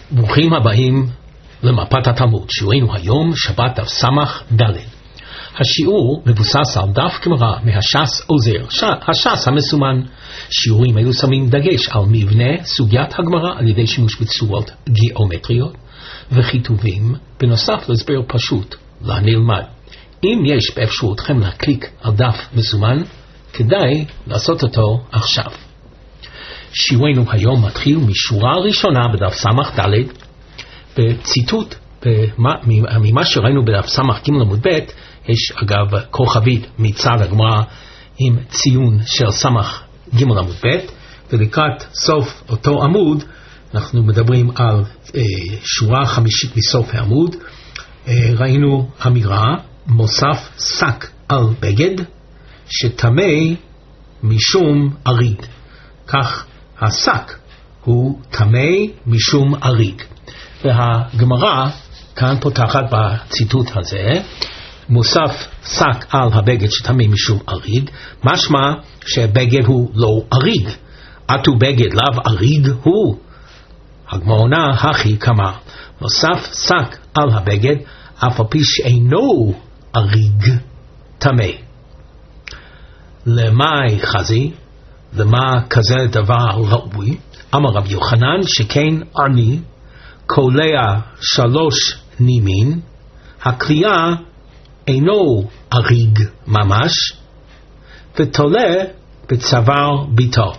ברוכים הבאים למפת התלמוד. שיעורנו היום שבת דף סמך ד'. השיעור מבוסס על דף גמרא מהש"ס עוזר, הש"ס המסומן. שיעורים אלו שמים דגש על מבנה סוגיית הגמרא על ידי שימוש בצורות גיאומטריות וכיתובים, בנוסף להסבר פשוט לנלמד. אם יש באפשרותכם להקליק על דף מסומן, כדאי לעשות אותו עכשיו. שיעורנו היום מתחיל משורה ראשונה בדף סמך ד' בציטוט ממה שראינו בדף סמך ג' עמוד ב'. יש אגב כוכבית מצד הגמרא עם ציון של סמך ג' עמוד ב', ולקראת סוף אותו עמוד אנחנו מדברים על שורה חמישית מסוף העמוד. ראינו אמירה מוסף שק על בגד שטמא משום אריג. כך השק הוא טמא משום אריג, והגמרא כאן פותחת בציטוט הזה מוסף שק על הבגד שטמא משום אריג, משמע שבגד הוא לא אריג. עטו בגד לאו אריג הוא. הגמרא עונה הכי כמה מוסף שק על הבגד אף על פי שאינו אריג טמא. למאי חזי, למה כזה דבר ראוי? אמר רבי יוחנן שכן אני קולע 3 נימין, הקליעה אינו אריג ממש, ותולה בצוואר ביתו.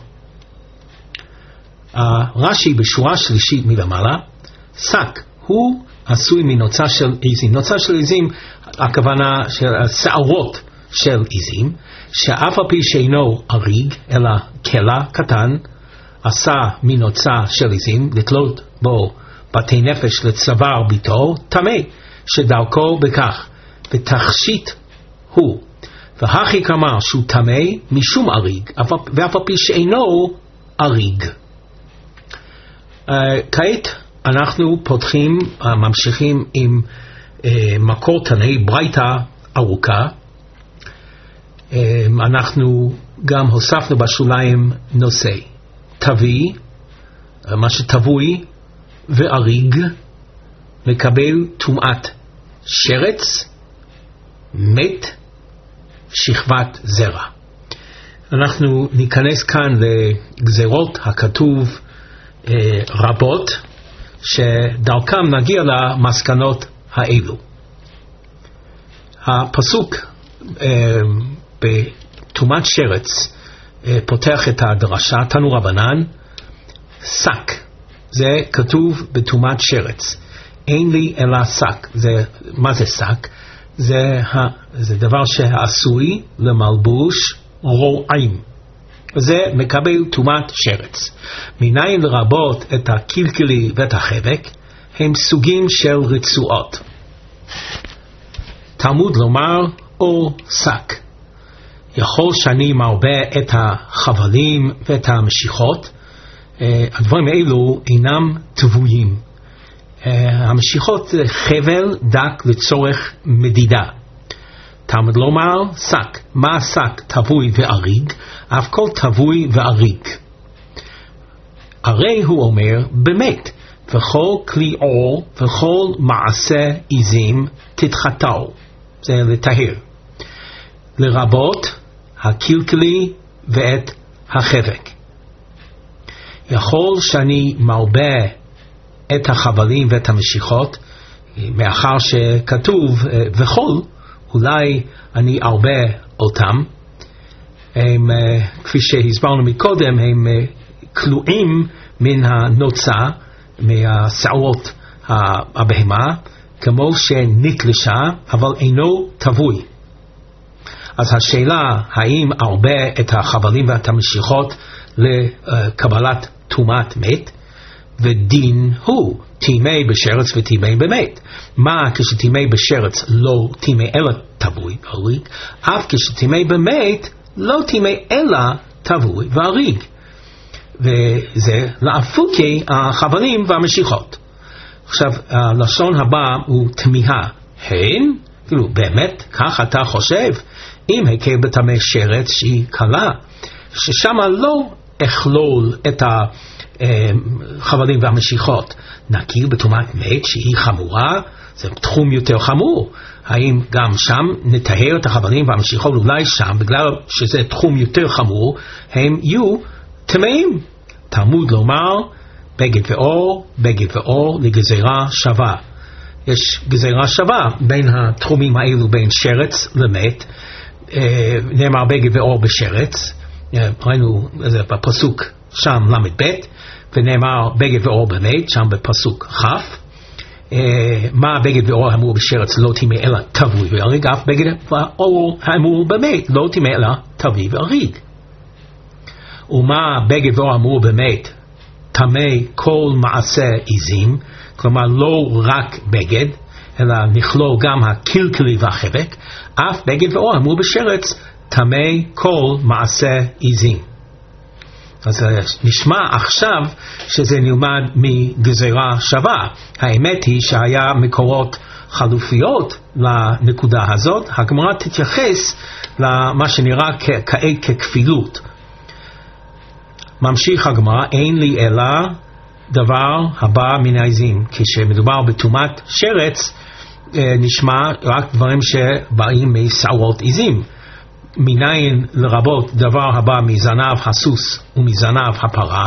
רש"י בשורה שלישית מלמעלה, שק הוא עשוי מנוצה של עזים. נוצה של עזים, הכוונה של שערות של עזים, שאף על פי שאינו אריג אלא כלה קטן, עשה מנוצה של עזים, לתלות בו בתי נפש לצוואר ביתו, טמא, שדרכו בכך ותכשיט הוא. והכי כמה שהוא טמא משום אריג, ואף על פי שאינו אריג. כעת אנחנו פותחים, ממשיכים עם מקור תנאי ברייתא ארוכה. אנחנו גם הוספנו בשוליים נושא תביא, מה שתבוי ואריג מקבל טומאת שרץ, מת, שכבת זרע. אנחנו ניכנס כאן לגזרות הכתוב רבות, שדרכם נגיע למסקנות האלו. הפסוק בטומאת שרץ פותח את הדרשה, תנו רבנן, שק, זה כתוב בטומאת שרץ. אין לי אלא שק. מה זה שק? זה דבר שעשוי למלבוש רועים. זה מקבל טומאת שרץ. מניין לרבות את הקלקלי ואת החבק, הם סוגים של רצועות. תלמוד לומר או שק. יכול שאני מרבה את החבלים ואת המשיכות, הדברים האלו אינם תבויים. המשיכות זה חבל דק לצורך מדידה. תלמוד לומר שק. מה שק? תבוי ואריג, אף כל תבוי ואריג. הרי הוא אומר באמת, וכל כלי עור וכל מעשה עזים תתחתו, זה לטהר, לרבות הקלקלי ואת החבק. יכול שאני מרבה את החבלים ואת המשיכות, מאחר שכתוב וכל, אולי אני ארבה אותם. הם, כפי שהסברנו מקודם, הם כלואים מן הנוצה, מהשערות הבהמה, כמו שנתלשה, אבל אינו תבוי. אז השאלה, האם ארבה את החבלים ואת המשיכות לקבלת טומאת מת? ודין הוא טימא בשרץ וטימא במת. מה כשטימא בשרץ לא טימא אלא תבוי ואריג, אף כשטימא במת לא טימא אלא תבוי ואריג. וזה לאפוקי החבלים והמשיכות. עכשיו הלשון הבא הוא תמיהה. הן? כאילו באמת כך אתה חושב? אם הקל בטמא שרץ שהיא קלה, ששם לא אכלול את החבלים והמשיכות נכיר בטומאת מת שהיא חמורה? זה תחום יותר חמור. האם גם שם נטהר את החבלים והמשיכות? אולי שם, בגלל שזה תחום יותר חמור, הם יהיו טמאים. תלמוד לומר, בגד ואור לגזירה שווה. יש גזירה שווה בין התחומים האלו, בין שרץ למת. נאמר בגד ואור בשרץ, ראינו בפסוק שם למד ב', ונאמר בגד ואור במת, שם בפסוק כ'. מה בגד ואור האמור בשרץ לא טימא אלא טבוי והריג, אף בגד ואור האמור במת לא טימא אלא טבוי והריג. ומה בגד ואור האמור במת טמא כל מעשה עזים, כלומר לא רק בגד אלא נכלול גם הקלקלי והחבק, אף בגד ואור האמור בשרץ טמא כל מעשה עזים. אז נשמע עכשיו שזה נלמד מגזירה שווה. האמת היא שהיה מקורות חלופיות לנקודה הזאת. הגמרא תתייחס למה שנראה כעת ככפילות. ממשיך הגמרא, אין לי אלא דבר הבא מן העזים. כשמדובר בטומאת שרץ, נשמע רק דברים שבאים משערות עזים. מניין לרבות דבר הבא מזנב הסוס ומזנב הפרה.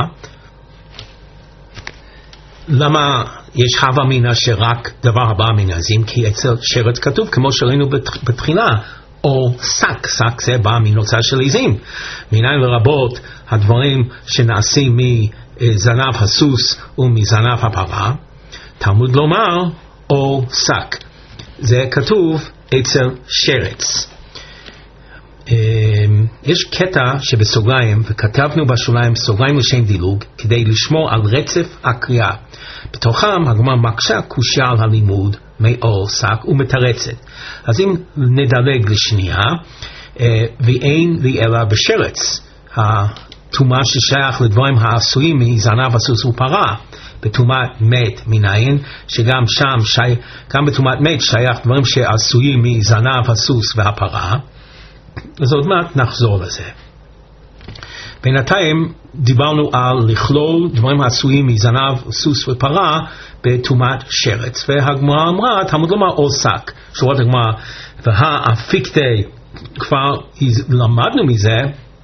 למה יש הווה מינה שרק דבר הבא מן העזים? כי אצל שרץ כתוב, כמו שראינו בתחילה, או שק, שק זה בא מנוצה של עזים. מניין לרבות הדברים שנעשים מזנב הסוס ומזנב הפרה. תלמוד לומר, או שק. זה כתוב אצל שרץ. יש קטע שבסוגריים, וכתבנו בשוליים סוגריים לשם דילוג, כדי לשמור על רצף הקריאה. בתוכם הגמרא מקשה קושיה על הלימוד מאור שק ומתרצת. אז אם נדלג לשנייה, ואין לי אלא בשרץ, הטומאה ששייך לדברים העשויים מזנב הסוס ופרה, בטומאת מת מניין, שגם שם, גם בטומאת מת שייך דברים שעשויים מזנב הסוס והפרה. אז עוד מעט נחזור לזה. בינתיים דיברנו על לכלול דברים העשויים מזנב, סוס ופרה בטומאת שרץ, והגמרא אמרה, תלמוד לומר או שק. שורת הגמרא, והאפיקטי, כבר למדנו מזה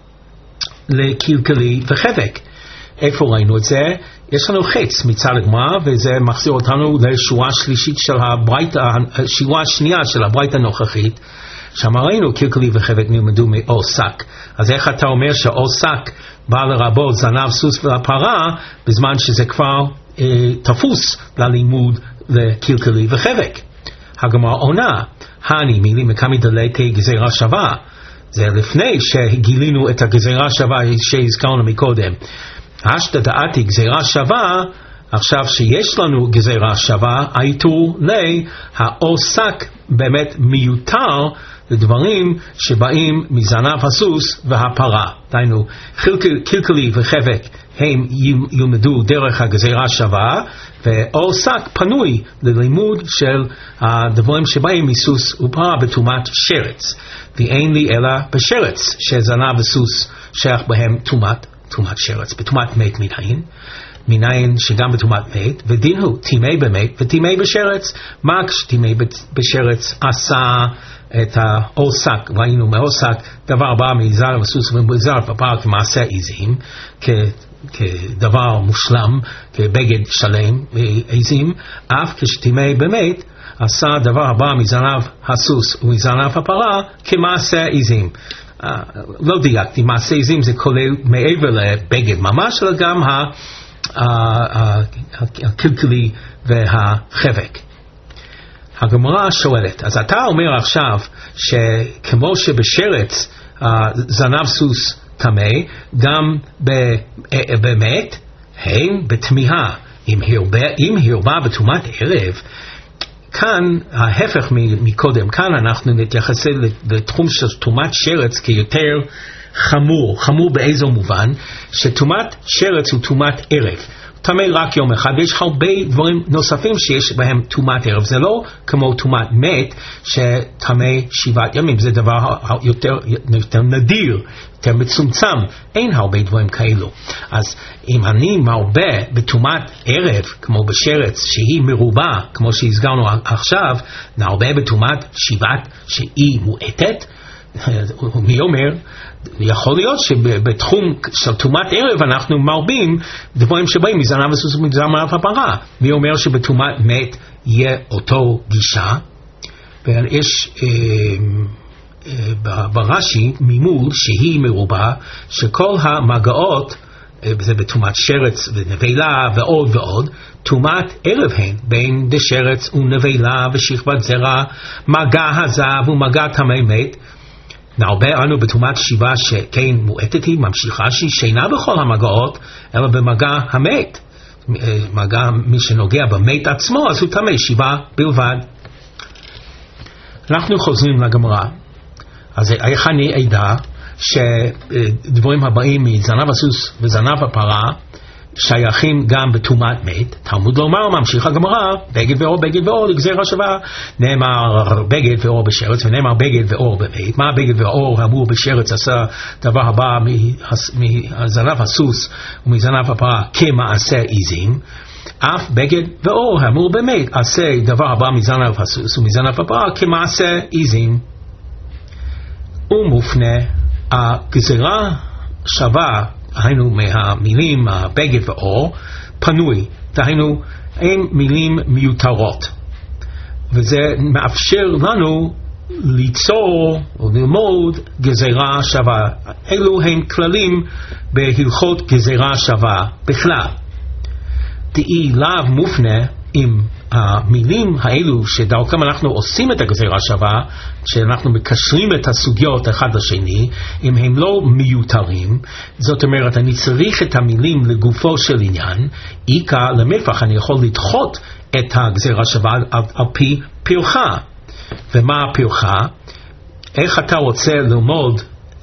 לקלקלי וחבק. איפה ראינו את זה? יש לנו חץ מצד הגמרא, וזה מחזיר אותנו לשורה שלישית של הברייתא, שורה שנייה של הברייתא הנוכחית, שם ראינו קלקלי וחבק נלמדו מאור שק. אז איך אתה אומר שאור שק בא לרבות זנב סוס והפרה, בזמן שזה כבר תפוס ללימוד לקלקלי וחבק? הגמרא עונה, הני מילי מקמי דלתי גזירה שווה. זה לפני שגילינו את הגזירה שווה שהזכרנו מקודם. השתדעתי גזירה שווה, עכשיו שיש לנו גזירה שווה, הייתו לי, האור שק באמת מיותר לדברים שבאים מזנב הסוס והפרה. דיינו, קלקלי וחבק הם ילמדו דרך הגזירה שווה, ואור שק פנוי ללימוד של הדברים שבאים מסוס ופרה בטומאת שרץ. ואין לי אלא בשרץ שזנב וסוס שייך בהם טומאת שרץ. בטומאת מת מניין שגם בטומאת מת, ודין הוא טימא במת וטימא בשרץ. מה כשטימא בשרץ עשה את האור שק? ראינו מאור שק דבר בא מזנב וסוס ומזנב הפרה כמעשה עזים, כדבר מושלם, כבגד שלם עזים. אף כשטימא במת עשה דבר הבא מזנב הסוס ומזנב הפרה כמעשה עזים. לא דייקתי, מעשה עזים זה כולל מעבר לבגד ממש, אלא גם הקלקלי והחבק. הגמרא שואלת, אז אתה אומר עכשיו שכמו שבשרץ זנב סוס טמא, גם באמת הם בתמיהה. אם הרבה בטומאת ערב, כאן ההפך מקודם, כאן אנחנו נתייחס לתחום של טומאת שרץ כיותר חמור. חמור באיזו מובן? שטומאת שרץ הוא טומאת ערב. טמא רק יום אחד, ויש הרבה דברים נוספים שיש בהם טומאת ערב. זה לא כמו טומאת מת שטמא 7 ימים, זה דבר יותר נדיר, יותר מצומצם, אין הרבה דברים כאלו. אז אם אני מרבה בטומאת ערב כמו בשרץ שהיא מרובה כמו שהסגרנו עכשיו, נרבה בטומאת שבת שהיא מועטת, מי אומר? יכול להיות שבתחום של טומאת ערב אנחנו מרבים דברים שבאים מזנב הסוס ומזנב הפרה. מי אומר שבטומאת מת יהיה אותו גישה? ויש ברש"י ממול שהיא מרובה, שכל המגעות, זה בטומאת שרץ ונבלה ועוד ועוד, טומאת ערב הן, בין דשרץ ונבלה ושכבת זרע, מגע הזב ומגע טמא מת. נרבה אנו בטומאת שיבה שכן מועטת היא, ממשיכה שהיא שינה בכל המגעות, אלא במגע המת. מגע מי שנוגע במת עצמו, אז הוא טמא שיבה בלבד. אנחנו חוזרים לגמרא. אז איך אני אדע שדברים הבאים מזנב הסוס וזנב הפרה שייכים גם בטומאת מת? תלמוד לומר, ממשיך הגמרא, בגד ואור בגד ואור לגזירה שווה. נאמר בגד ואור בשרץ ונאמר בגד ואור במת. מה בגד ואור אמור בשרץ? עשה דבר הבא מזנב הסוס ומזנב הפרה כמעשה עיזים. אף בגד ואור אמור במת עשה דבר הבא מזנב הסוס ומזנב הפרה כמעשה עיזים. ומופנה הגזירה שווה, היינו מהמילים בגד ואור, פנוי, דהיינו אין מילים מיותרות, וזה מאפשר לנו ליצור או ללמוד גזירה שווה. אלו הם כללים בהלכות גזירה שווה בכלל. דאי לאו מופנה עם המילים האלו שדרכם אנחנו עושים את הגזירה שווה, שאנחנו מקשרים את הסוגיות אחד לשני, אם הם לא מיותרים, זאת אומרת אני צריך את המילים לגופו של עניין, איקה למפח אני יכול לדחות את הגזירה שווה על פי פרחה. ומה הפרחה? איך אתה רוצה ללמוד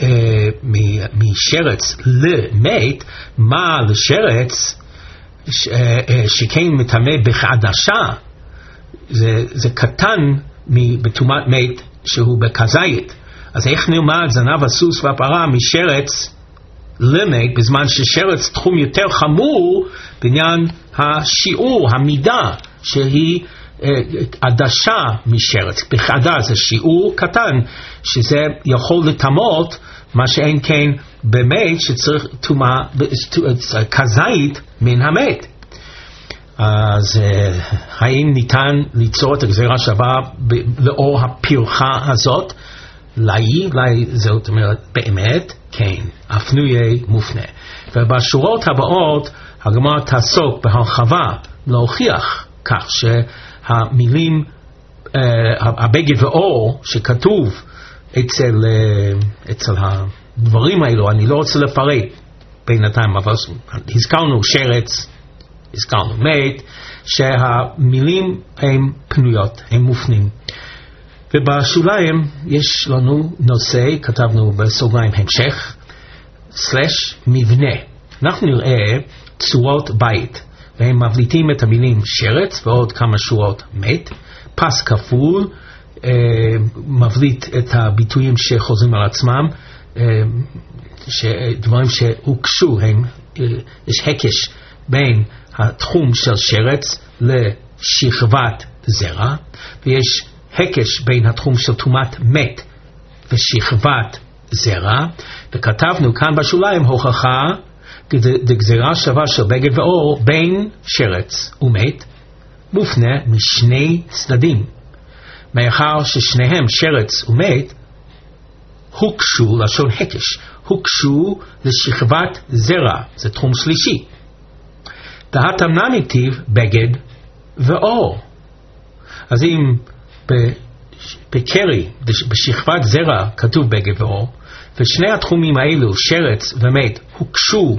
משרץ למת, מה לשרץ שכן מטמא בחדשה, זה קטן בטומאת מת שהוא בכזית. אז איך נלמד זנב הסוס והפרה משרץ למת, בזמן ששרץ תחום יותר חמור בעניין השיעור, המידה שהיא עדשה משרץ. בחדה זה שיעור קטן שזה יכול לטמאות, מה שאין כן במת שצריך טומאה כזית מן המת. אז האם ניתן ליצור את הגזירה שווה לאור הפרחה הזאת? זאת אומרת באמת כן, הפנויה מופנה. ובשורות הבאות הגמרא תעסוק בהרחבה להוכיח כך שהמילים הבגד ואור שכתוב אצל הדברים האלו, אני לא רוצה לפרט בינתיים, אבל הזכרנו שרץ, הזכרנו מת, שהמילים הן פנויות, הן מופנים. ובשוליים יש לנו נושא, כתבנו בסוגריים המשך, מבנה. אנחנו נראה צורות בית, והם מבליטים את המילים שרץ ועוד כמה שורות מת, פס כפול, מבליט את הביטויים שחוזרים על עצמם, דברים שהוקשו, יש הקש בין התחום של שרץ לשכבת זרע, ויש הקש בין התחום של טומאת מת ושכבת זרע, וכתבנו כאן בשוליים הוכחה דגזירה שווה של בגד ואור בין שרץ ומת מופנה משני צדדים, מאחר ששניהם שרץ ומת הוקשו, לשון הקש, הוקשו לשכבת זרע, זה תחום שלישי. דהתם נמיטיב בגד ואור. אז אם בקרי, בשכבת זרע כתוב בגד ואור, ושני התחומים האלו, שרץ ומת, הוקשו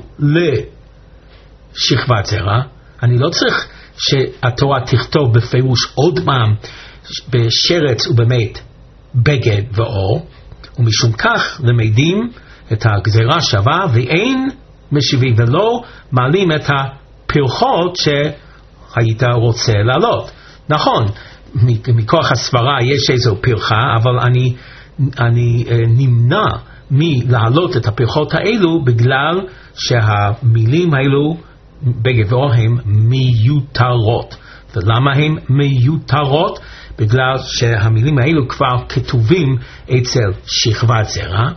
לשכבת זרע, אני לא צריך שהתורה תכתוב בפירוש עוד פעם בשרץ ובמת בגד ואור, ומשום כך למדים את הגזירה שווה ואין משיבים ולא מעלים את פרחות שהיית רוצה לעלות. נכון, מכוח הסברה יש איזו פרחה, אבל אני נמנע מלהעלות את הפרחות האלו בגלל שהמילים האלו בגד ואור הם מיותרות. ולמה הן מיותרות? בגלל שהמילים האלו כבר כתובים אצל שכבת זרע,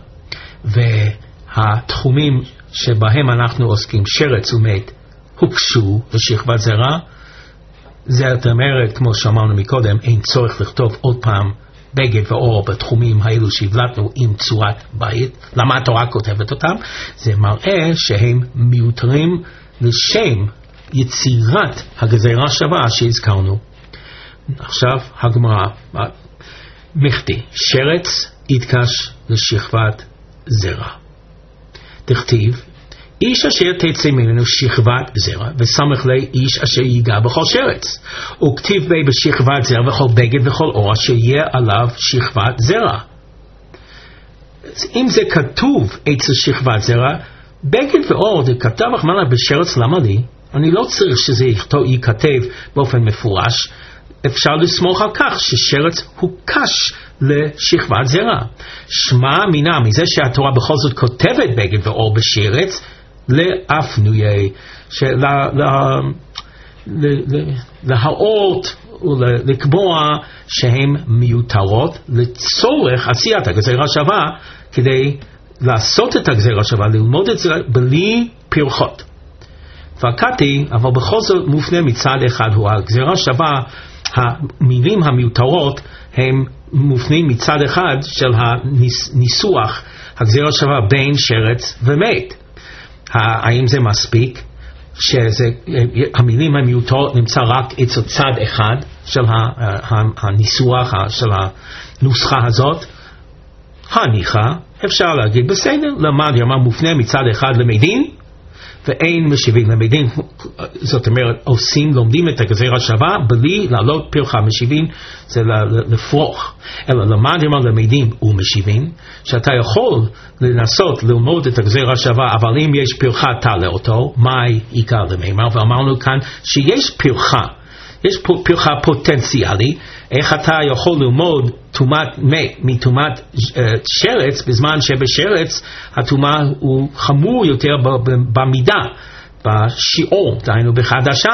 והתחומים שבהם אנחנו עוסקים, שרץ ומת, הוקשו לשכבת זרע. זאת אומרת, כמו שאמרנו מקודם, אין צורך לכתוב עוד פעם בגד ואור בתחומים האלו שהבלטנו עם צורת בית. למה התורה כותבת אותם? זה מראה שהם מיותרים לשם יצירת הגזירה שווה שהזכרנו. עכשיו הגמרא, מכתי, שרץ יתקש לשכבת זרע. תכתיב, איש אשר תצא ממנו שכבת זרע, וסמך לי איש אשר ייגע בכל שרץ. וכתיב בי בשכבת זרע וכל בגד וכל אור אשר יהיה עליו שכבת זרע. אם זה כתוב אצל שכבת זרע, בגד ואור זה כתב אחמנה בשרץ, למה לי? אני לא צריך שזה ייכתב באופן מפורש. אפשר לסמוך על כך ששרץ הוא קש לשכבת זרע. שמע מינה מזה שהתורה בכל זאת כותבת בגד ואור בשרץ, לאפנויה, להראות ולקבוע שהן מיותרות לצורך עשיית הגזירה שווה, כדי לעשות את הגזירה שווה, ללמוד את זה בלי פרחות. פרקתי, אבל בכל זאת מופנה מצד אחד הוא הגזירה שווה, המילים המיותרות הם מופנים מצד אחד של הניסוח הגזירה שווה בין שרץ ומת. האם זה מספיק שהמילים המיותרות נמצא רק אצל צד אחד של הניסוח של הנוסחה הזאת? הניחה, אפשר להגיד בסדר, למד ימה מופנה מצד אחד למדין ואין משיבים למדין. זאת אומרת, לומדים את הגזירה שווה בלי לעלות פרחה. משיבים זה לפרוח, אלא למד ימה למדין ומשיבים, שאתה יכול לנסות ללמוד את הגזירה שווה, אבל אם יש פרחה תעלה אותו, מהי עיקר למימר? ואמרנו כאן שיש פרחה, יש פרחה פוטנציאלי. איך אתה יכול ללמוד תומת מת מתומת שרץ, בזמן שבשרץ התומה הוא חמור יותר במידה, בשיעור, דהיינו בחדשה.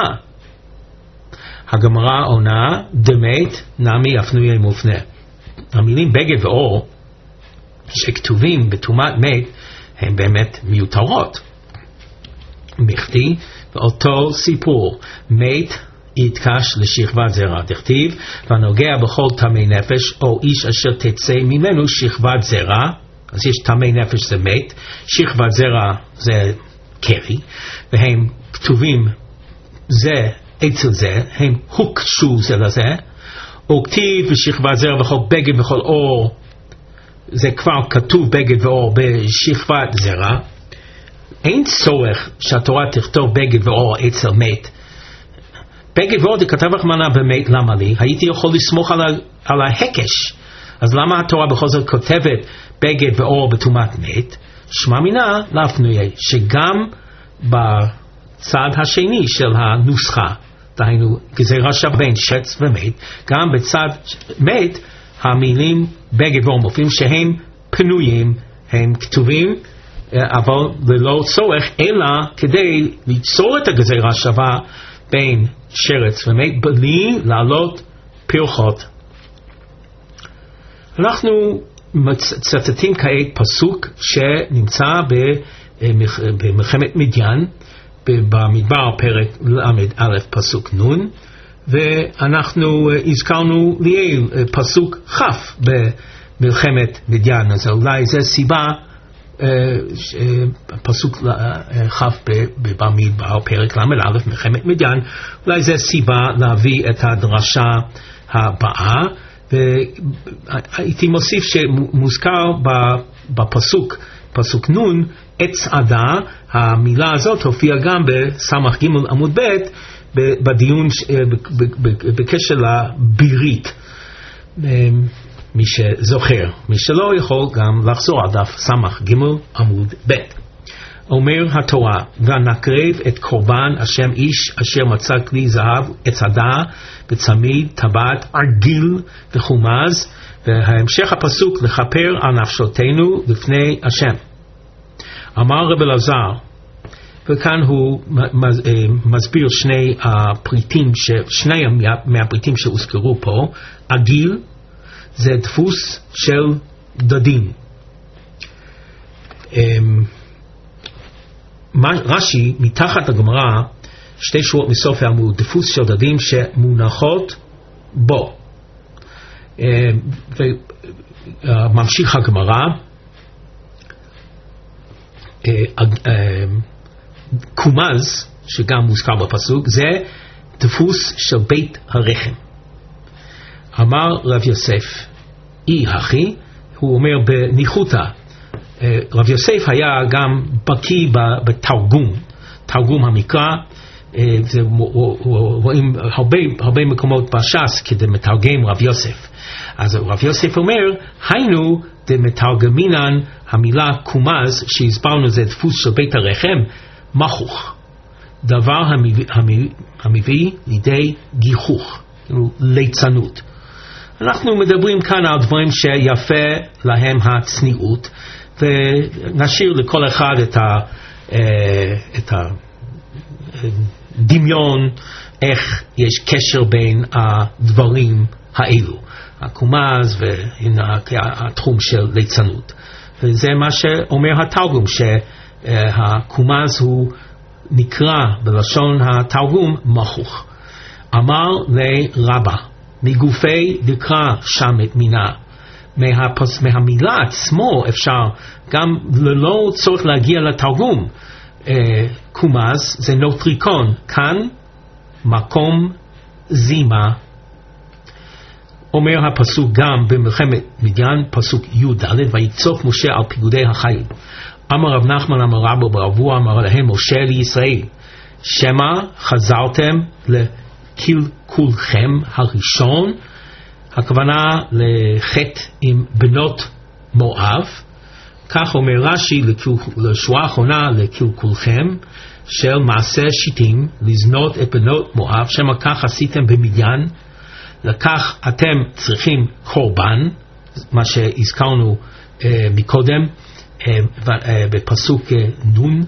הגמרא עונה, דמת נמי אפנויה מופנה. המילים בגד ואור שכתובים בתומת מת הם באמת מיותרות. מכתי ואותו סיפור, מת יתקש לשכבת זרע. תכתיב, ונוגע בכל תמי נפש או איש אשר תצא ממנו שכבת זרע. אז יש תמי נפש זה מת, שכבת זרע זה קרי, והם כתובים זה אצל זה, הם הוקשו זה לזה. וכתיב בשכבת זרע וכל בגד וכל אור, זה כבר כתוב בגד ואור בשכבת זרע. אין צורך שהתורה תכתוב בגד ואור אצל מת. בגד ואור כתב אחמנה במת, למה לי? הייתי יכול לסמוך על ההקש. אז למה התורה בכל זאת כותבת בגד ואור בתומת מת? שמע מינה להפנויה, שגם בצד השני של הנוסחה, דהיינו גזירה שווה בין שרץ ומת, גם בצד מת המילים בגד ואור מופיעים שהם פנויים, הם כתובים, אבל ללא צורך, אלא כדי ליצור את הגזירה שווה בין שרץ ומת בלי לעלות פרחות. אנחנו מצטטים כעת פסוק שנמצא במלחמת מדיין במדבר פרק ל"א פסוק נ', ואנחנו הזכרנו ליל פסוק כ' במלחמת מדיין. אז אולי זה סיבה, פסוק כ' במדבר פרק ל"א מלחמת מדיין, אולי זה סיבה להביא את הדרשה הבאה. והייתי מוסיף שמוזכר בפסוק, פסוק נ', עץ עדה, המילה הזאת הופיעה גם בסמך ג' עמוד ב' בדיון בקשר לבירית. מי שזוכר, מי שלא יכול גם לחזור על דף סמך ג' עמוד ב'. אומר התורה, ונקרב את קורבן השם איש אשר מצא כלי זהב עצדה וצמיד טבעת עגיל וחומז, והמשך הפסוק לכפר על נפשותינו לפני השם. אמר רב אלעזר, וכאן הוא מסביר שני מהפריטים שהוזכרו פה. עגיל זה דפוס של דדים. רש"י מתחת הגמרא, 2 שורות מסוף העמוד, דפוס של דדים שמונחות בו. וממשיך הגמרא, קומז, שגם מוזכר בפסוק, זה דפוס של בית הרחם. אמר רב יוסף, אי הכי, הוא אומר בניחותא, רב יוסף היה גם בקיא בתרגום, תרגום המקרא, רואים הרבה מקומות בש"ס כדי מתרגם רב יוסף. אז רב יוסף אומר, היינו דמתרגמינן המילה קומז, שהסברנו זה דפוס של בית הרחם, מחוך, דבר המביא לידי גיחוך, ליצנות. אנחנו מדברים כאן על דברים שיפה להם הצניעות, ונשאיר לכל אחד את הדמיון איך יש קשר בין הדברים האלו, הקומז והתחום של ליצנות. וזה מה שאומר התרגום, שהקומז הוא נקרא בלשון התרגום מחוך. אמר לרבה, מגופי דקרא שמת מינה, מהמילה עצמו אפשר גם ללא צורך להגיע לתרגום. קומז זה נוטריקון, כאן מקום זימה. אומר הפסוק גם במלחמת מדיין, פסוק י"ד, ויצוק משה על פיגודי החיל. אמר רב נחמן אמר רבו ברבוע, אמר להם משה לישראל, שמא חזרתם לקלקולכם הראשון, הכוונה לחטא עם בנות מואב. כך אומר רש"י, לשורה האחרונה לקלקולכם של מעשה שיטים, לזנות את בנות מואב, שמא כך עשיתם במדיין, לכך אתם צריכים קורבן, מה שהזכרנו מקודם בפסוק נון.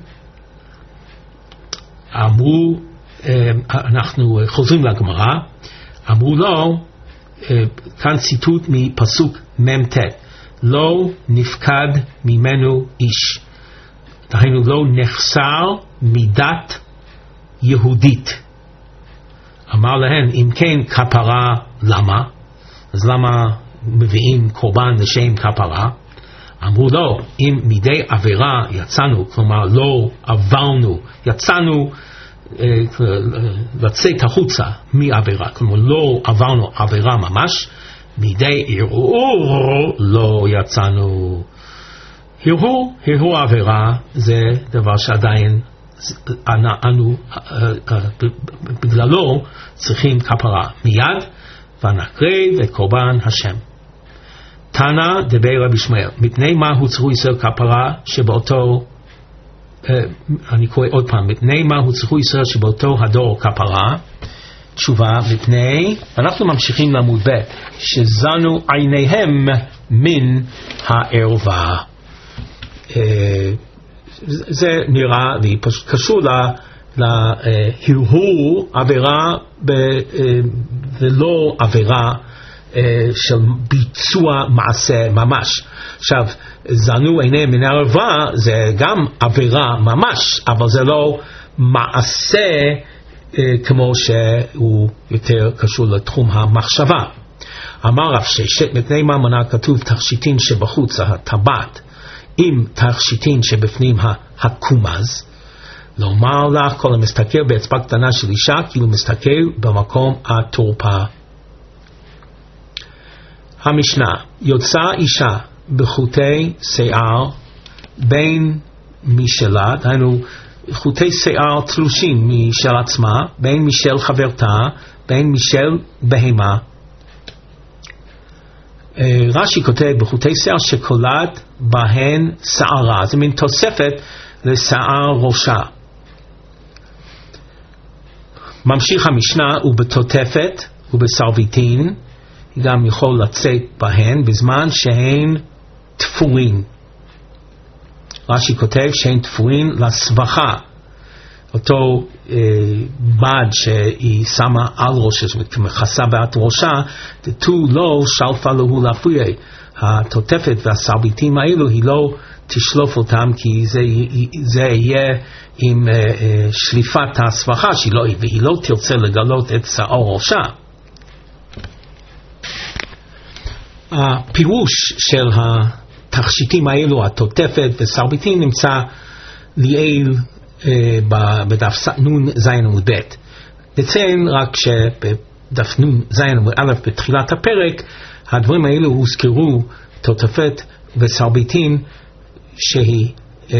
אמרו, אנחנו חוזרים לגמרא, אמרו לו, כאן ציטוט מפסוק מ"ט, לא נפקד ממנו איש, דהיינו לא נחסר מדת יהודית. אמר להם, אם כן כפרה למה? אז למה מביאים קורבן לשם כפרה? אמרו לו, אם מידי עבירה יצאנו, כלומר לא עברנו, יצאנו לצאת החוצה מעבירה, כלומר לא עברנו עבירה ממש, מידי ערעור לא יצאנו. הרהור עבירה זה דבר שעדיין אנו בגללו צריכים כפרה מיד, ונקרב את קורבן השם. תנא דבר רבי ישמעאל, מפני מה הוצאו ישראל כפרה שבאותו, אני קורא עוד פעם, מפני מה הוצאו ישראל שבאותו הדור כפרה? תשובה, מפני, אנחנו ממשיכים לעמוד ב', שזנו עיניהם מן הערווה. זה נראה לי קשור להרהור עבירה ולא עבירה של ביצוע מעשה ממש. עכשיו, זנו עיניהם מן הערווה זה גם עבירה ממש, אבל זה לא מעשה כמו שהוא יותר קשור לתחום המחשבה. אמר רב ששת, מפני מה מנה כתוב תכשיטים שבחוץ הטבעת עם תכשיטים שבפנים הקומז, לומר לך כל המסתכל באצבע קטנה של אישה כאילו מסתכל במקום התורפה. המשנה, יוצא אישה בחוטי שיער בין משלה, דהיינו חוטי שיער תלושים משל עצמה, בין משל חברתה, בין משל בהמה. רש"י כותב בחוטי שיער שקולט בהן שערה, זה מין תוספת לשיער ראשה. ממשיך המשנה, ובתותפת ובסרביטין, גם יכול לצאת בהן בזמן שהן תפורין. רש"י כותב שהן תפורין לסבכה, אותו בד שהיא שמה על ראשה, מכסה בעד ראשה, תתו לא שלפה לו להפריע. התותפת והסרביטים האלו היא לא תשלוף אותם, כי זה יהיה עם שליפת הסבכה והיא לא תרצה לגלות את שער ראשה. הפירוש של התכשיטים האלו, התותפת וסרביטין, נמצא ליאל בדף נון זין עמוד ב'. נציין רק שבדף נון זין עמוד א' בתחילת הפרק הדברים האלו הוזכרו, תותפת וסרביטין, שהיא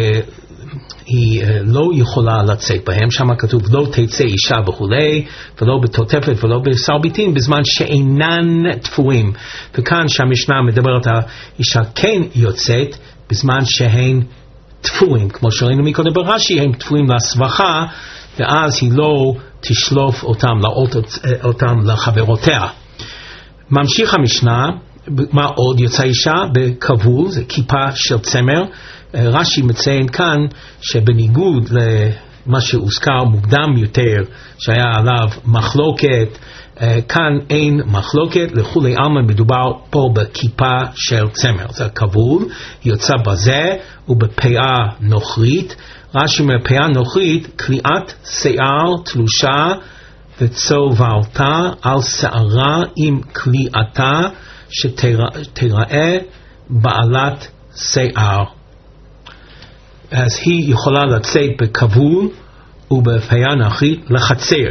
לא יכולה לצאת בהם. שם כתוב לא תצא אישה וכולי, ולא בתותפת ולא בסרביטין בזמן שאינן תפורים. וכאן שהמשנה מדברת על אישה כן יוצאת בזמן שהן תפורים, כמו שראינו מקודם ברש"י, הם תפורים לסבכה, ואז היא לא תשלוף אותם, להראות אותם לחברותיה. ממשיך המשנה, מה עוד? יוצא אישה בכבול, זה כיפה של צמר. רש"י מציין כאן שבניגוד למה שהוזכר מוקדם יותר שהיה עליו מחלוקת, כאן אין מחלוקת, לכולי עלמא מדובר פה בכיפה של צמר, זה כבול, יוצא בזה ובפאה נוכרית. רש"י אומר פאה נוכרית, קליעת שיער תלושה וצובלתה על שערה עם קליעתה שתראה בעלת שיער. אז היא יכולה לצאת בכבול ובפאה נוכרית לחצר,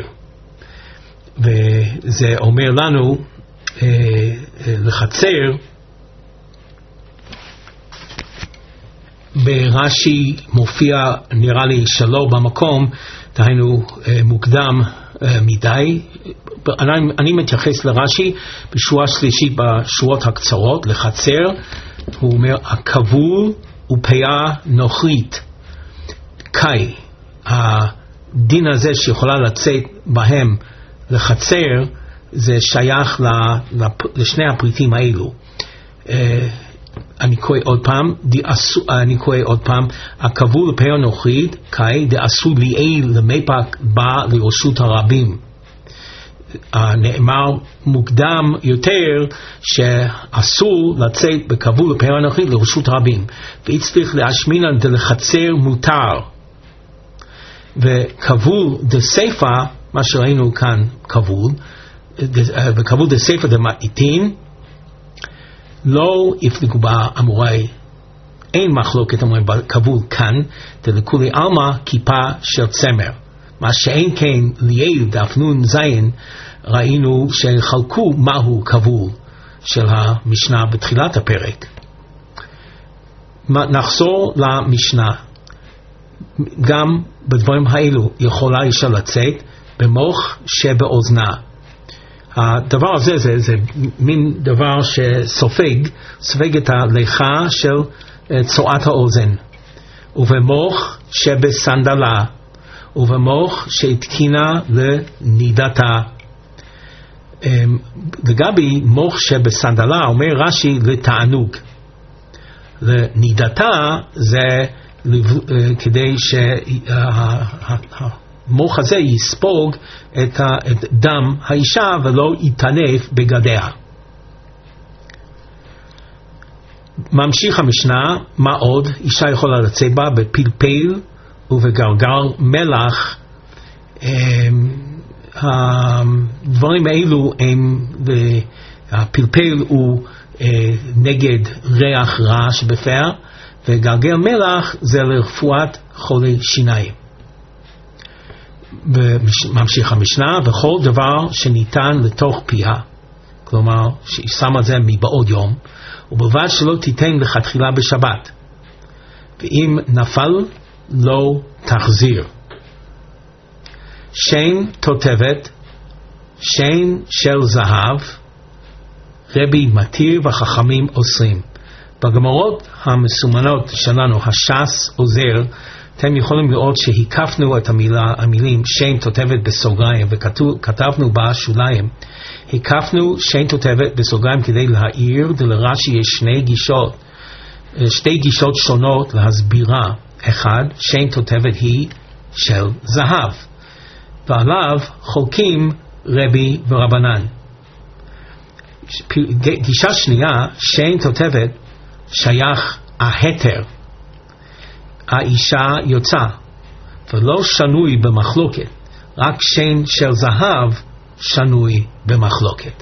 וזה אומר לנו לחצר. ברש"י מופיע נראה לי שלא במקום, דהיינו מוקדם מדי. אני מתייחס לרש"י בשורה שלישית בשורות הקצרות, לחצר. הוא אומר הכבול ופאה נוכרית קאי. הדין הזה שיכולה לצאת בהם לחצר, זה שייך לשני הפריטים האלו. אני קורא עוד פעם, הכבול ופאה נוכרית קאי דעשו ליאל למפק בא לרשות הרבים. נאמר מוקדם יותר שאסור לצאת בכבול ופאה נוכרית לרשות הרבים, והצליח להשמינן דלחצר מותר. וכבול דסייפה, מה שראינו כאן כבול, וכבול דסייפה דמעיטין, לא יפלגו בה אמורי, אין מחלוקת אמורי בכבול כאן, דלכולי עלמא כיפה של צמר. מה שאין כן ליאל דף נון זין, ראינו שחלקו מהו כבול של המשנה בתחילת הפרק. נחזור למשנה. גם בדברים האלו יכולה אישה לצאת במוח שבאוזנה. הדבר הזה זה מין דבר שסופג את הליכה של צורת האוזן, ובמוח שבסנדלה, ובמוח שהתקינה לנידתה. לגבי מוח שבסנדלה אומר רש"י לתענוג, לנידתה זה כדי שהמוח הזה יספוג את דם האישה ולא יטנף בגדיה. ממשיך המשנה, מה עוד? אישה יכולה לצאת בה בפלפל ובגרגר מלח. הדברים האלו הם, הפלפל הוא נגד ריח רע שבפה, וגרגר מלח זה לרפואת חולי שיניים. וממשיך המשנה, וכל דבר שניתן לתוך פיה, כלומר שהיא שמה זה מבעוד יום, ובלבד שלא תיתן לכתחילה בשבת, ואם נפל לא תחזיר. שן תותבת, שן של זהב, רבי מתיר וחכמים אוסרים. בגמרות המסומנות שלנו הש"ס עוזר אתם יכולים לראות שהקפנו את המילים שם תותבת בסוגריים וכתבנו בשוליים. הקפנו שם תותבת בסוגריים כדי להעיר, ולרש"י יש שתי גישות שונות להסבירה. אחד, שם תותבת היא של זהב, ועליו חולקים רבי ורבנן. גישה שנייה, שם תותבת שייך ההתר, האישה יוצא, ולא שנוי במחלוקת, רק שם של זהב שנוי במחלוקת.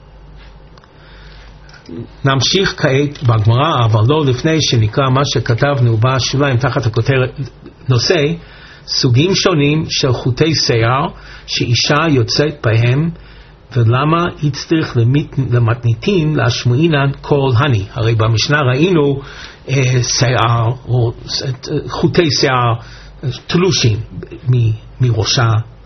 נמשיך כעת בגמרא, אבל לא לפני שנקרא מה שכתבנו בשוליים תחת הכותרת נושא סוגים שונים של חוטי שיער שאישה יוצאת בהם, ולמה יצטרך למתניתין להשמועינן כל הני. הרי במשנה ראינו שיער או חוטי שיער תלושים מראשה,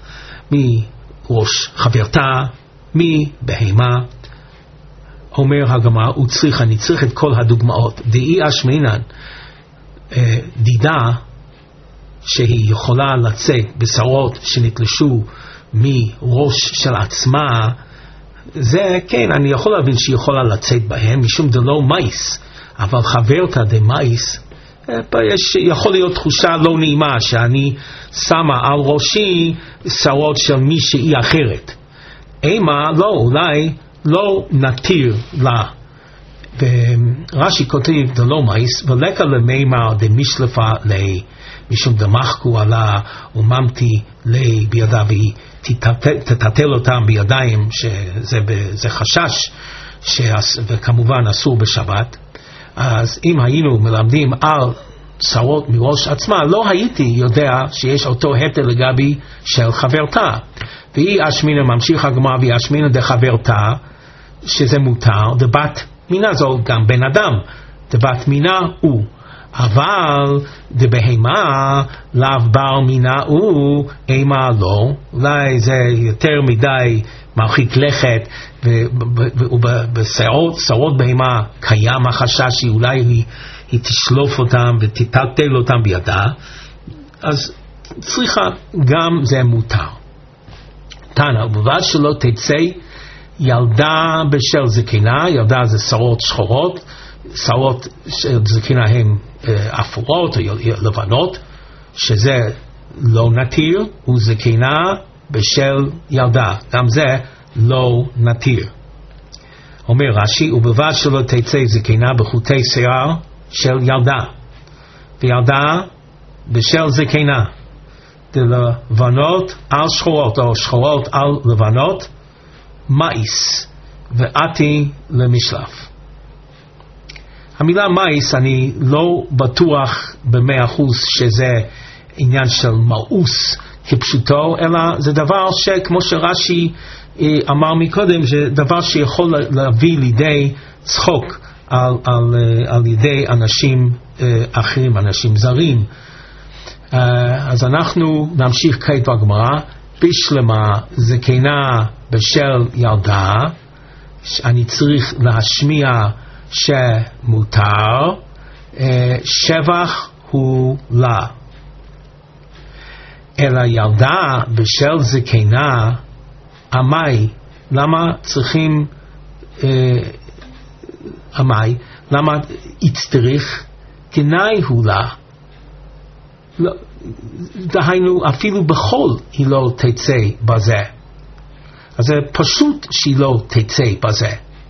מראש חברתה, מבהמה. אומר הגמרא, אני צריך את כל הדוגמאות. דאי אשמעינן, דידה שהיא יכולה לצאת בשערות שנתלשו מראש של עצמה, זה כן, אני יכול להבין שהיא יכולה לצאת בהם, משום דלא מייס, אבל חברתה דמייס, יכול להיות תחושה לא נעימה שאני שמה על ראשי שערות של מישהי אחרת. אימה, לא, אולי לא נתיר לה. ורש"י כותב דלא מייס, ולקה למימר דמשלפה לי, משום דמחקו עלה וממתי לי בידה, והיא תטטל אותם בידיים, שזה חשש, וכמובן אסור בשבת. אז אם היינו מלמדים על שערות מראש עצמה, לא הייתי יודע שיש אותו היתר לגבי של חברתה. והיא אשמינה, ממשיך הגמרא, והיא אשמינה דחברתה, שזה מותר, דבת מינה, זו גם בן אדם, דבת מינה הוא, אבל דבהמה לאו בר מינה הוא, אימה לא. אולי זה יותר מדי מרחיק לכת, ובשערות בהמה קיים החשש שאולי היא תשלוף אותם ותטלטל אותם בידה, אז צריכה, גם זה מותר. תנא, ובלבד שלא תצא ילדה בשל זקנה. ילדה זה שערות שחורות, שערות של זקנה הן אפורות או לבנות, שזה לא נתיר, וזקנה בשל ילדה, גם זה לא נתיר. אומר רש"י, ובלבד שלא תצא זקנה בחוטי שיער של ילדה, וילדה בשל זקנה, דלבנות על שחורות או שחורות על לבנות, מאיס ועתי למשלף. המילה מאיס, אני לא בטוח ב100% שזה עניין של מאוס כפשוטו, אלא זה דבר שכמו שרש"י אמר מקודם, זה דבר שיכול להביא לידי צחוק על ידי אנשים אחרים, אנשים זרים. אז אנחנו נמשיך כעת בגמרא. בשלמה זקנה בשל ילדה, אני צריך להשמיע שמותר, שבח הוא לה. אלא ילדה בשל זקנה, עמי, למה צריכים עמי? למה יצטריך? גנאי הוא לה. לא, דהיינו, אפילו בכל היא לא תצא בזה. אז זה פשוט שהיא לא תצא בזה.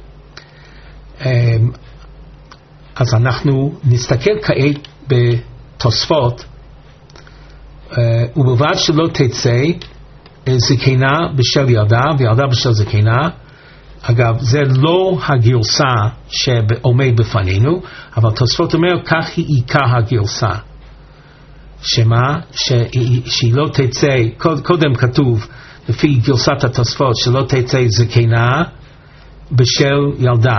אז אנחנו נסתכל כעת בתוספות, ובלבד שלא תצא זקנה בשל ילדה וילדה בשל זקנה. אגב, זה לא הגרסה שעומד בפנינו, אבל תוספות אומר כך היא עיקר הגרסה. שמה? שהיא לא תצא, קודם כתוב לפי גרסת התוספות שלא תצא זקנה בשל ילדה.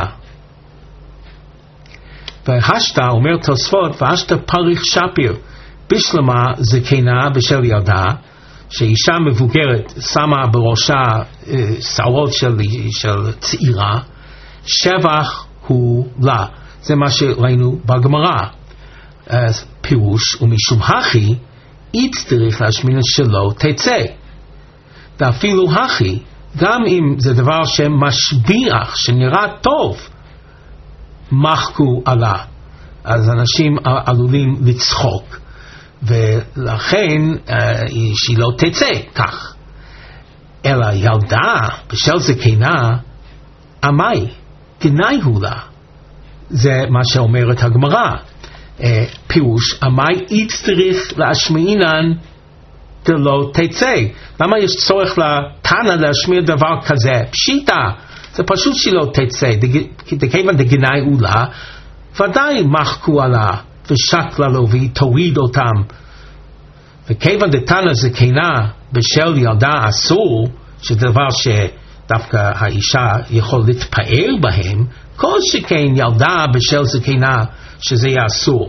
והשתה, אומר תוספות, והשתה פריך שפיר בשלמה זקנה בשל ילדה, שאישה מבוגרת שמה בראשה שערות של צעירה, שבח הוא לה. זה מה שראינו בגמרא. פירוש, ומשום הכי יצטרך להשמין שלא תצא. ואפילו הכי, גם אם זה דבר שמשביח, שנראה טוב, מחקו עלה. אז אנשים עלולים לצחוק, ולכן שהיא לא תצא כך. אלא ילדה בשל זקנה, עמי, גנאי הוא לה. זה מה שאומרת הגמרא. פירוש, עמי יצטרך להשמיעינן דלא תצא. למה יש צורך לתנא להשמיע דבר כזה? פשיטה, זה פשוט שלא תצא. דכיוון דגנאי הוא לה, ודאי מחקו עלה ושקלה לו והיא תוריד אותם. וכיוון דתנא זקנה בשל ילדה אסור, שזה דבר שדווקא האישה יכול להתפאר בהם, כל שכן ילדה בשל זקנה שזה יהיה אסור.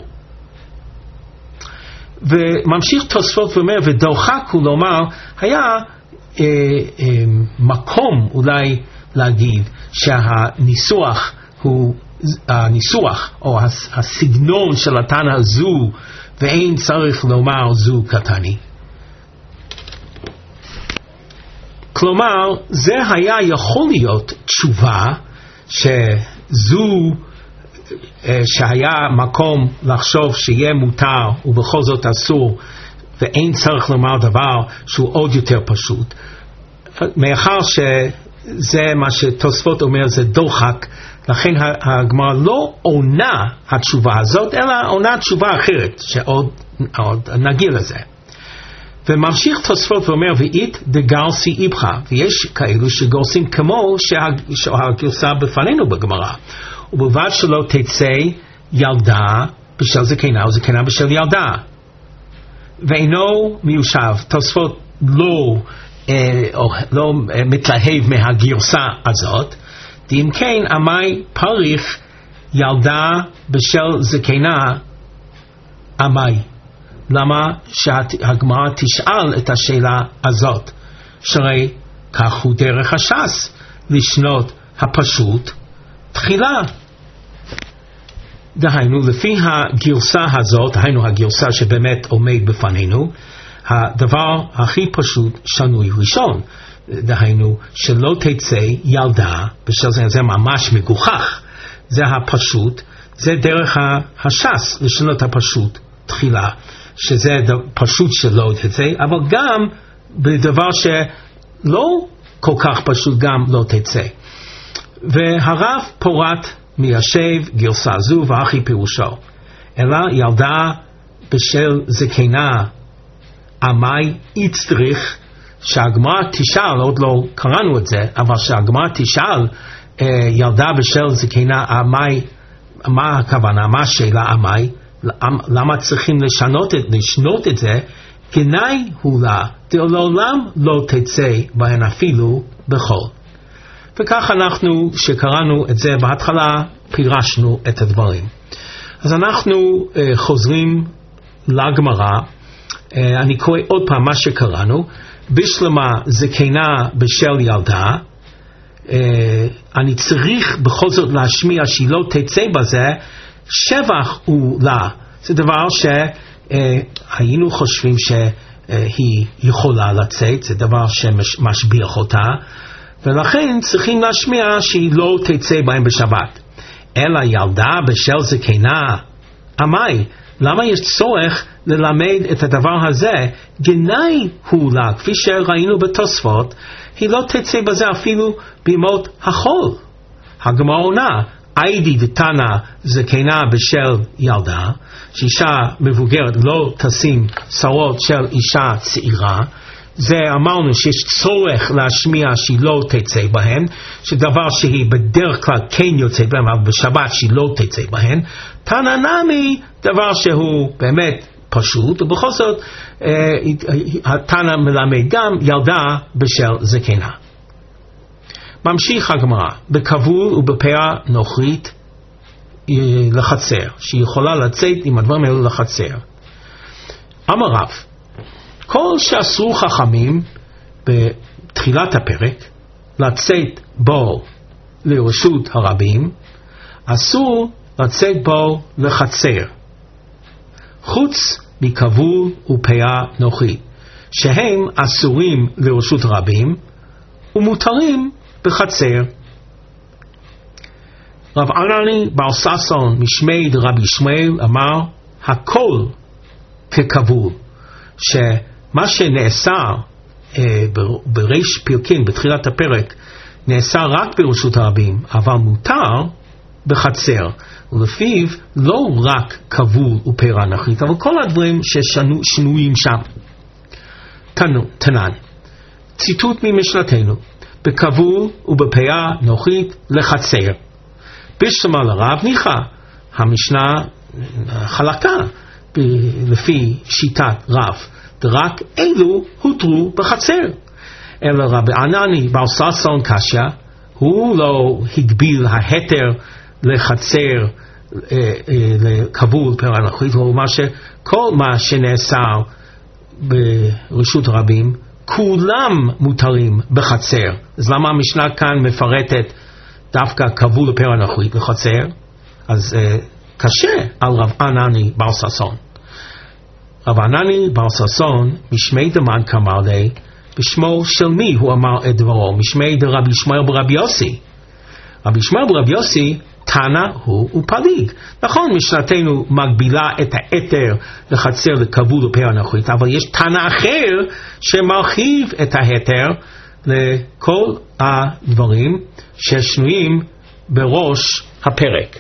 וממשיך תוספות ואומר, ודוחק הוא לומר, היה מקום אולי להגיד שהניסוח הוא הניסוח או הסגנון של התנא הזו, ואין צריך לומר זו קטני. כלומר, זה היה יכול להיות תשובה שזו שהיה מקום לחשוב שיהיה מותר ובכל זאת אסור, ואין צריך לומר דבר שהוא עוד יותר פשוט. מאחר שזה מה שתוספות אומר זה דוחק, לכן הגמרא לא עונה התשובה הזאת, אלא עונה תשובה אחרת, שעוד נגיע לזה. וממשיך תוספות ואומר, ואית דגרסי איבך, ויש כאלו שגורסים כמו שהגרסה בפנינו בגמרא, ובלבד שלא תצא ילדה בשל זקנה או זקנה בשל ילדה. ואינו מיושב, תוספות לא מתלהב מהגרסה הזאת, ואם כן, עמי פריך ילדה בשל זקנה עמי. למה שהגמרא תשאל את השאלה הזאת? שהרי כך הוא דרך הש"ס, לשנות הפשוט תחילה. דהיינו, לפי הגרסה הזאת, דהיינו הגרסה שבאמת עומד בפנינו, הדבר הכי פשוט שנוי ראשון. דהיינו, שלא תצא ילדה, בשל זה ממש מגוחך. זה הפשוט, זה דרך הש"ס, לשנות הפשוט תחילה, שזה פשוט שלא תצא, אבל גם בדבר שלא כל כך פשוט גם לא תצא. והרב פורט מיישב גרסה זו והכי פירושו, אלא ילדה בשל זקנה עמי יצטרך, שהגמרא תשאל, עוד לא קראנו את זה, אבל שהגמרא תשאל ילדה בשל זקנה עמי, מה הכוונה, מה השאלה עמי, למה צריכים לשנות את זה? גנאי הוא לה, לעולם לא תצא בהן אפילו בכל. וכך אנחנו, שקראנו את זה בהתחלה, פירשנו את הדברים. אז אנחנו חוזרים לגמרא. אני קורא עוד פעם מה שקראנו. בשלמה זקנה בשל ילדה, אני צריך בכל זאת להשמיע שהיא לא תצא בזה, שבח הוא לה. זה דבר שהיינו חושבים שהיא יכולה לצאת, זה דבר שמשביח אותה, ולכן צריכים להשמיע שהיא לא תצא בהם בשבת. אלא ילדה בשל זקנה עמי, למה יש צורך ללמד את הדבר הזה? גנאי הוא לה, כפי שראינו בתוספות, היא לא תצא בזה אפילו בימות החול. הגמרא עונה, איידי דתנא זקנה בשל ילדה, שאישה מבוגרת לא תשים שרות של אישה צעירה, זה אמרנו שיש צורך להשמיע שהיא לא תצא בהן, שדבר שהיא בדרך כלל כן יוצאת בהן, אבל בשבת שהיא לא תצא בהן. תנא נמי, דבר שהוא באמת פשוט, ובכל זאת התנא מלמד גם ילדה בשל זקנה. ממשיך הגמרא, בכבול ובפאה נוכרית לחצר, שהיא יכולה לצאת עם הדברים האלו לחצר. אמר רב, כל שאסרו חכמים בתחילת הפרק לצאת בו לרשות הרבים, אסור לצאת בו לחצר, חוץ מכבול ופאה נוחית, שהם אסורים לרשות רבים ומותרים בחצר. רב ענני בר ששון משמי דרבי ישמעאל אמר, הכל ככבול, שמה שנעשה בריש פרקין בתחילת הפרק נעשה רק ברשות הרבים, אבל מותר בחצר, ולפיו לא רק כבול ופאה נוחית, אבל כל הדברים ששנויים שם. תנן, ציטוט ממשנתנו, בכבול ובפאה נוחית לחצר. בשלמה לרב ניחא, המשנה חלקה לפי שיטת רב, רק אלו הותרו בחצר. אלא רבי ענני בר ששון קשיא, הוא לא הגביל ההתר לחצר לכבול ופאה נוחית, הוא אומר שכל מה שנאסר ברשות רבים כולם מותרים בחצר. אז למה המשנה כאן מפרטת דווקא כבול ופאה נוחית בחצר? אז קשה על רב ענני בר ששון. רב ענני בר ששון משמי דמן כאמר לי, בשמו של מי הוא אמר את דברו? משמי דרבי ישמעאל ברבי יוסי. רבי ישמעאל ברבי יוסי תנא הוא ופליג. נכון, משנתנו מגבילה את ההתר לחצר לכבול ופאה נוחית, אבל יש תנא אחר שמרחיב את ההתר לכל הדברים ששנויים בראש הפרק.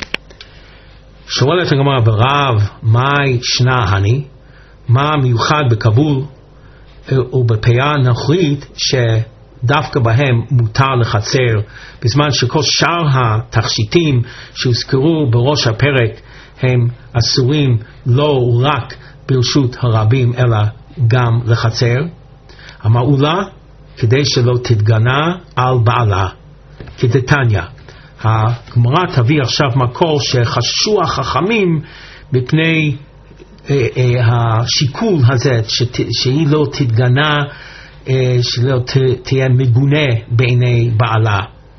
שואלת הגמרא, ורב, מהי שנה הני? מה מיוחד בכבול ובפאה נוחית שדווקא בהם מותר לחצר, בזמן שכל שאר התכשיטים שהוזכרו בראש הפרק הם אסורים לא רק ברשות הרבים אלא גם לחצר? אמרו לה, כדי שלא תתגנה על בעלה, כדתניא. הגמרא תביא עכשיו מקור שחששו החכמים מפני השיקול הזה, שהיא לא תתגנה, שלא תהיה מגונה בעיני בעלה.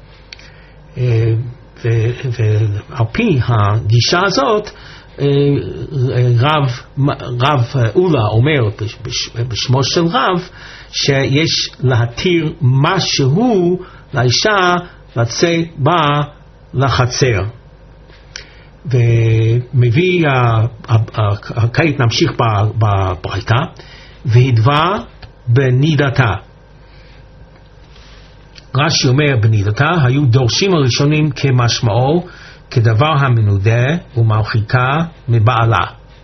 ועל פי הגישה הזאת, רב אולה אומר בשמו של רב, שיש להתיר משהו לאישה לצאת בה לחצר. ומביא, כעת נמשיך בברייתא, והדווה בנידתה. רש"י אומר בנידתה, היו דורשים הראשונים כמשמעו, כדבר המנודה ומרחיקה מבעלה.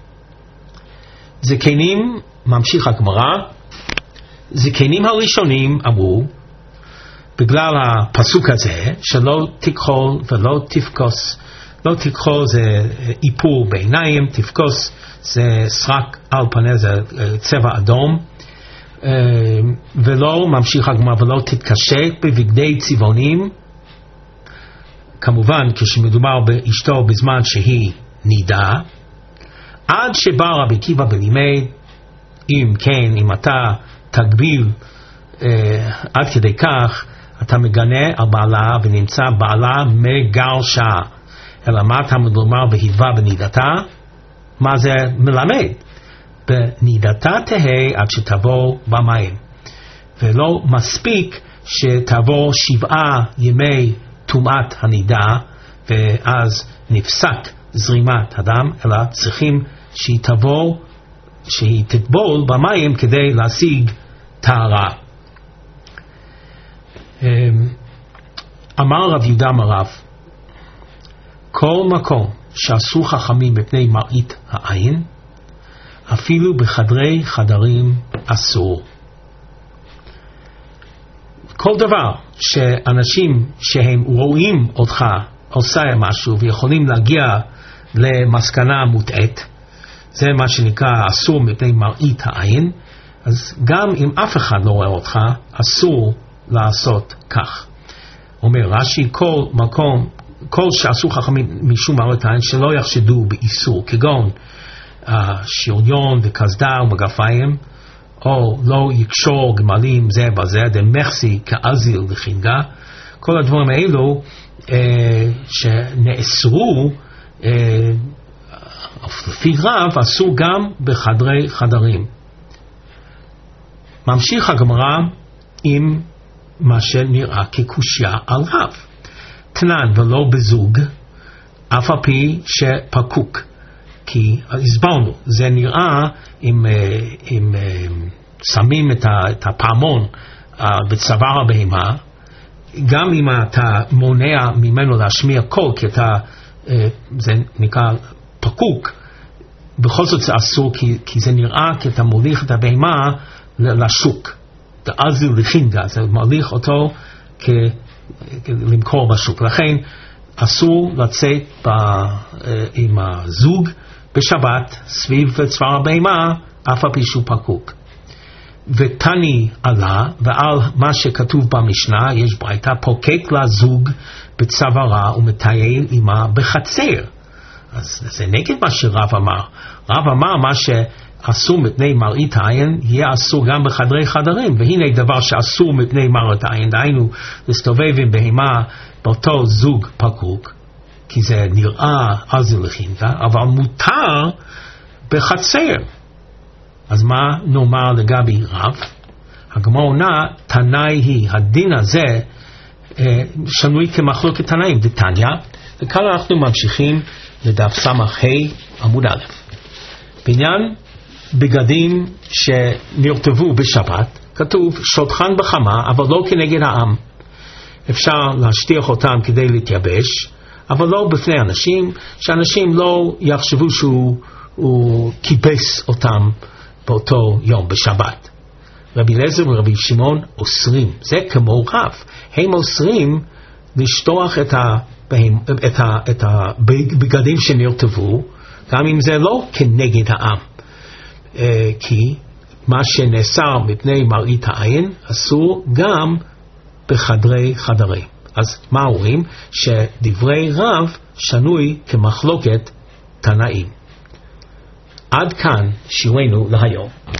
זקנים, ממשיך הגמרא, זקנים הראשונים אמרו, בגלל הפסוק הזה, שלא תכחול ולא תפקוס. לא תכחול זה איפור בעיניים, תפקוס זה סרק על פני, זה צבע אדום, ולא, ממשיך הגמרא, ולא תתקשט בבגדי צבעונים, כמובן כשמדובר באשתו בזמן שהיא נידה, עד שבא רבי עקיבא ולימד, אם כן, אם אתה תגביל עד כדי כך, אתה מגנה על בעלה ונמצא בעלה מגרשה. אלא מה אתה מדובר בהדווה בנידתה? מה זה מלמד? בנידתה תהא עד שתבוא במים. ולא מספיק שתעבור 7 ימי טומאת הנידה ואז נפסק זרימת הדם, אלא צריכים שהיא תטבול במים כדי להשיג טהרה. אמר רב יהודה מרב, כל מקום שעשו חכמים מפני מראית העין, אפילו בחדרי חדרים אסור. כל דבר שאנשים שהם רואים אותך עושה משהו ויכולים להגיע למסקנה מוטעת, זה מה שנקרא אסור מפני מראית העין. אז גם אם אף אחד לא רואה אותך, אסור לעשות כך. אומר רש"י, כל מקום, כל שעשו חכמים משום מראית העין, שלא יחשדו באיסור, כגון שריון וקסדה ומגפיים, או לא יקשור גמלים זה בזה, דמחסי כאזיל וחינגה. כל הדברים האלו שנאסרו לפי רב אסור גם בחדרי חדרים. ממשיך הגמרא עם מה שנראה כקושיה על רב. תנן ולא בזוג, אף על פי שפקוק. כי הסברנו, זה נראה אם שמים את הפעמון בצוואר הבהמה, גם אם אתה מונע ממנו להשמיע קול, כי זה נקרא פקוק, בכל זאת זה אסור, כי זה נראה כי אתה מוליך את הבהמה לשוק. אז זה לחינגה, זה מוליך אותו למכור בשוק. לכן אסור לצאת עם הזוג בשבת סביב צוואר הבהמה, אף על פי שהוא פקוק. ותני עלה, ועל מה שכתוב במשנה, יש ברייתא, פוקק לה זוג בצווארה ומטייל עמה בחצר. אז זה נגד מה שרב אמר. רב אמר מה שאסור מפני מראית עין, יהיה אסור גם בחדרי חדרים. והנה דבר שאסור מפני מראית עין, דהיינו להסתובב עם בהמה באותו זוג פקוק, כי זה נראה אז לחינגה, אבל מותר בחצר. אז מה נאמר לגבי רב? הגמרא עונה, תנאי היא, הדין הזה שנוי כמחלוקת תנאים, דתניא. וכאן אנחנו ממשיכים לדף סמך עמוד א'. בעניין בגדים שנרטבו בשבת, כתוב שולחן בחמה, אבל לא כנגד העם. אפשר להשטיח אותם כדי להתייבש, אבל לא בפני אנשים, שאנשים לא יחשבו שהוא כיבס אותם באותו יום בשבת. רבי אליעזר ורבי שמעון אוסרים, זה כמו רב, הם אוסרים לשטוח את הבגדים שנרטבו, גם אם זה לא כנגד העם, כי מה שנאסר מפני מראית העין אסור גם בחדרי חדרים. אז מה אומרים? שדברי רב שנוי כמחלוקת תנאים. עד כאן שיעורנו להיום.